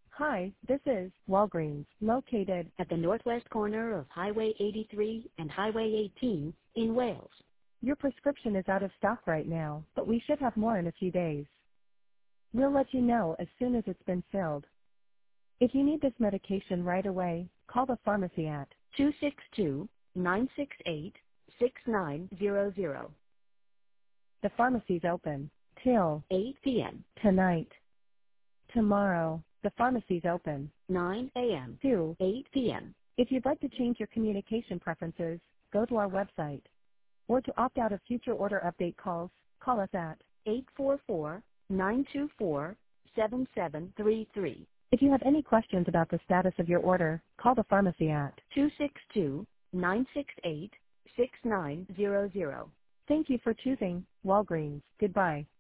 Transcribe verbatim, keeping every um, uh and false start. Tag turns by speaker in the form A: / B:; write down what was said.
A: Hi, this is Walgreens, located
B: at the northwest corner of Highway eighty-three and Highway eighteen in Wales.
A: Your prescription is out of stock right now, but we should have more in a few days. We'll let you know as soon as it's been filled. If you need this medication right away, call the pharmacy at
B: two six two, nine six eight, six nine zero zero.
A: The pharmacy's open till
B: eight p m
A: tonight. Tomorrow, the pharmacy's open
B: nine a m
A: to
B: eight p m
A: If you'd like to change your communication preferences, go to our website. Or to opt out of future order update calls, call us at
B: eight four four, nine two four, seven seven three three.
A: If you have any questions about the status of your order, call the pharmacy at
B: two six two, nine six eight, six nine zero zero.
A: Thank you for choosing Walgreens. Goodbye.